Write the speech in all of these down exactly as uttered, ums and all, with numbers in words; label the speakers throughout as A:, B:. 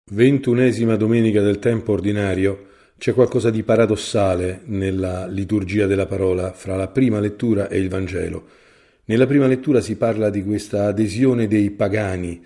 A: Ventunesima domenica del tempo ordinario. C'è qualcosa di paradossale nella liturgia della parola fra la prima lettura e il Vangelo. Nella prima lettura si parla di questa adesione dei pagani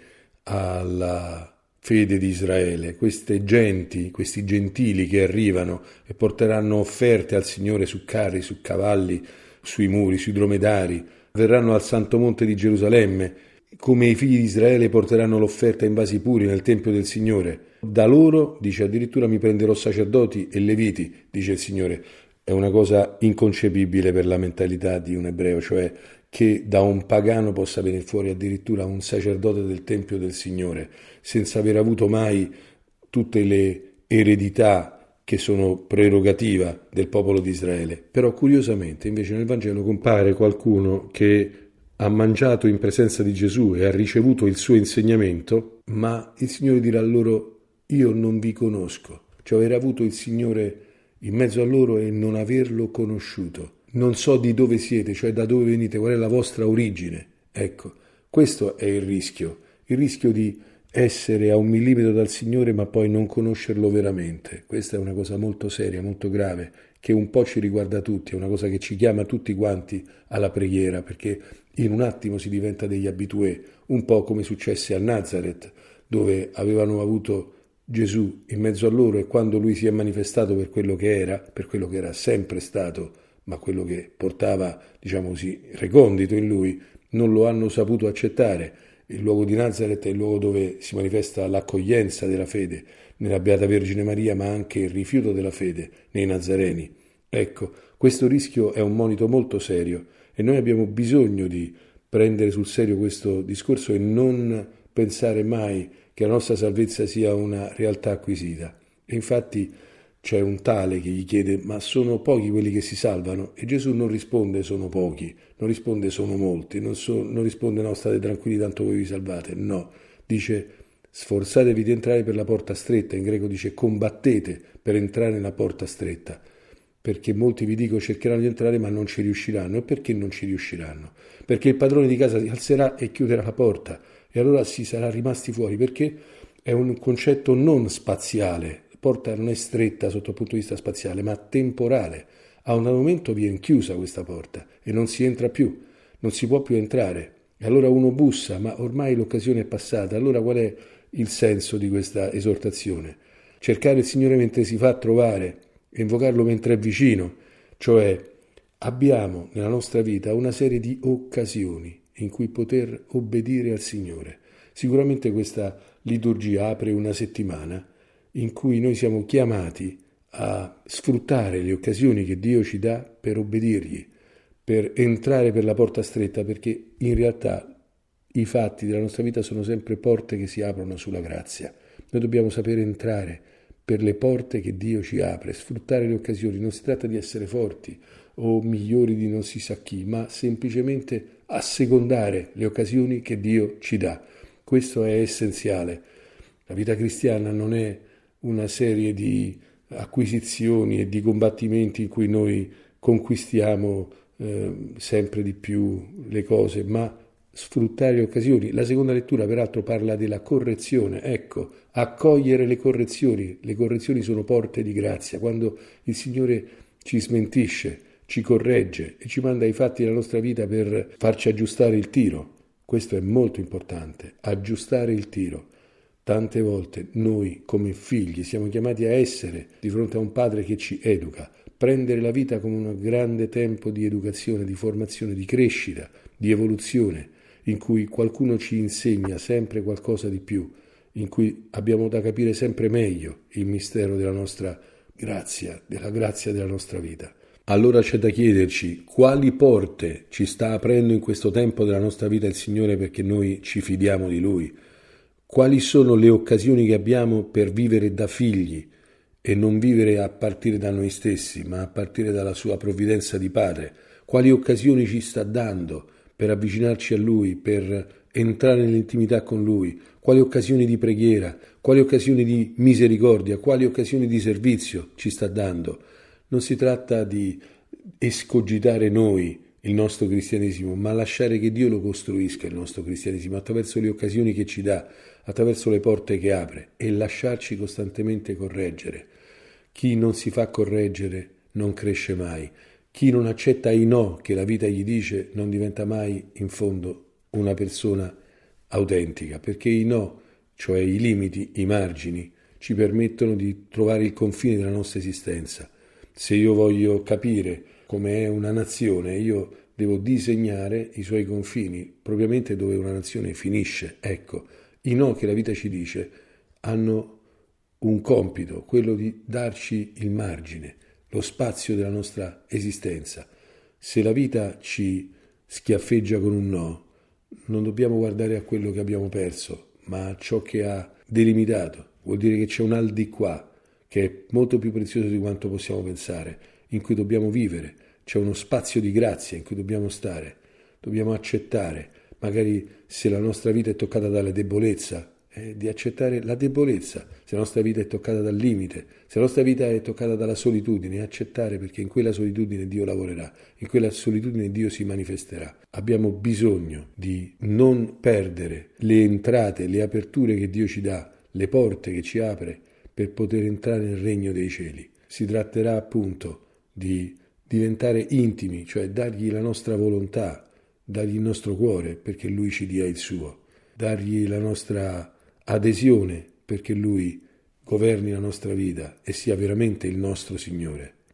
A: alla fede di Israele, queste genti, questi gentili che arrivano e porteranno offerte al Signore su carri, su cavalli, sui muri, sui dromedari, verranno al Santo Monte di Gerusalemme, come i figli di Israele porteranno l'offerta in vasi puri nel Tempio del Signore. Da loro, dice addirittura, mi prenderò sacerdoti e leviti, dice il Signore. È una cosa inconcepibile per la mentalità di un ebreo, cioè che da un pagano possa venire fuori addirittura un sacerdote del Tempio del Signore, senza aver avuto mai tutte le eredità che sono prerogativa del popolo di Israele. Però curiosamente invece nel Vangelo compare qualcuno che ha mangiato in presenza di Gesù e ha ricevuto il suo insegnamento, ma il Signore dirà loro: io non vi conosco, cioè aver avuto il Signore in mezzo a loro e non averlo conosciuto. Non so di dove siete, cioè da dove venite, qual è la vostra origine. Ecco, questo è il rischio, il rischio di essere a un millimetro dal Signore ma poi non conoscerlo veramente. Questa è una cosa molto seria, molto grave, che un po' ci riguarda tutti, è una cosa che ci chiama tutti quanti alla preghiera, perché in un attimo si diventa degli abitué, un po' come successe a Nazareth, dove avevano avuto Gesù in mezzo a loro e quando lui si è manifestato per quello che era, per quello che era sempre stato, ma quello che portava, diciamo così, recondito in lui, non lo hanno saputo accettare. Il luogo di Nazareth è il luogo dove si manifesta l'accoglienza della fede nella Beata Vergine Maria, ma anche il rifiuto della fede nei Nazareni. Ecco, questo rischio è un monito molto serio e noi abbiamo bisogno di prendere sul serio questo discorso e non pensare mai che la nostra salvezza sia una realtà acquisita. E infatti c'è un tale che gli chiede: ma sono pochi quelli che si salvano? E Gesù non risponde sono pochi, non risponde sono molti, non, so, non risponde no, state tranquilli tanto voi vi salvate, no, dice sforzatevi di entrare per la porta stretta, in greco dice combattete per entrare nella porta stretta, perché molti vi dico cercheranno di entrare ma non ci riusciranno. E perché non ci riusciranno? Perché il padrone di casa si alzerà e chiuderà la porta e allora si sarà rimasti fuori, perché è un concetto non spaziale. La porta non è stretta sotto il punto di vista spaziale, ma temporale. A un momento viene chiusa questa porta e non si entra più, non si può più entrare. E allora uno bussa, ma ormai l'occasione è passata. Allora qual è il senso di questa esortazione? Cercare il Signore mentre si fa trovare e invocarlo mentre è vicino, cioè abbiamo nella nostra vita una serie di occasioni in cui poter obbedire al Signore. Sicuramente questa liturgia apre una settimana in cui noi siamo chiamati a sfruttare le occasioni che Dio ci dà per obbedirgli, per entrare per la porta stretta, perché in realtà i fatti della nostra vita sono sempre porte che si aprono sulla grazia. Noi dobbiamo sapere entrare per le porte che Dio ci apre, sfruttare le occasioni. Non si tratta di essere forti o migliori di non si sa chi, ma semplicemente assecondare le occasioni che Dio ci dà. Questo è essenziale. La vita cristiana non è una serie di acquisizioni e di combattimenti in cui noi conquistiamo eh, sempre di più le cose, ma sfruttare le occasioni. La seconda lettura peraltro parla della correzione. Ecco, accogliere le correzioni. Le correzioni sono porte di grazia. Quando il Signore ci smentisce, ci corregge e ci manda ai fatti della nostra vita per farci aggiustare il tiro. Questo è molto importante, aggiustare il tiro. Tante volte noi come figli siamo chiamati a essere di fronte a un padre che ci educa, prendere la vita come un grande tempo di educazione, di formazione, di crescita, di evoluzione, in cui qualcuno ci insegna sempre qualcosa di più, in cui abbiamo da capire sempre meglio il mistero della nostra grazia, della grazia della nostra vita. Allora c'è da chiederci quali porte ci sta aprendo in questo tempo della nostra vita il Signore perché noi ci fidiamo di Lui. Quali sono le occasioni che abbiamo per vivere da figli e non vivere a partire da noi stessi, ma a partire dalla sua provvidenza di Padre? Quali occasioni ci sta dando per avvicinarci a Lui, per entrare nell'intimità con Lui? Quali occasioni di preghiera? Quali occasioni di misericordia? Quali occasioni di servizio ci sta dando? Non si tratta di escogitare noi il nostro cristianesimo, ma lasciare che Dio lo costruisca il nostro cristianesimo attraverso le occasioni che ci dà, attraverso le porte che apre e lasciarci costantemente correggere. Chi non si fa correggere non cresce mai. Chi non accetta i no che la vita gli dice non diventa mai, in fondo, una persona autentica, perché i no, cioè i limiti, i margini, ci permettono di trovare il confine della nostra esistenza. Se io voglio capire come è una nazione, io devo disegnare i suoi confini, propriamente dove una nazione finisce. Ecco, i no che la vita ci dice hanno un compito, quello di darci il margine, lo spazio della nostra esistenza. Se la vita ci schiaffeggia con un no, non dobbiamo guardare a quello che abbiamo perso, ma a ciò che ha delimitato. Vuol dire che c'è un al di qua, che è molto più prezioso di quanto possiamo pensare, in cui dobbiamo vivere. C'è uno spazio di grazia in cui dobbiamo stare, dobbiamo accettare, magari se la nostra vita è toccata dalla debolezza, eh, di accettare la debolezza, se la nostra vita è toccata dal limite, se la nostra vita è toccata dalla solitudine, accettare, perché in quella solitudine Dio lavorerà, in quella solitudine Dio si manifesterà. Abbiamo bisogno di non perdere le entrate, le aperture che Dio ci dà, le porte che ci apre per poter entrare nel regno dei cieli. Si tratterà appunto di diventare intimi, cioè dargli la nostra volontà, dargli il nostro cuore perché Lui ci dia il suo, dargli la nostra adesione perché Lui governi la nostra vita e sia veramente il nostro Signore.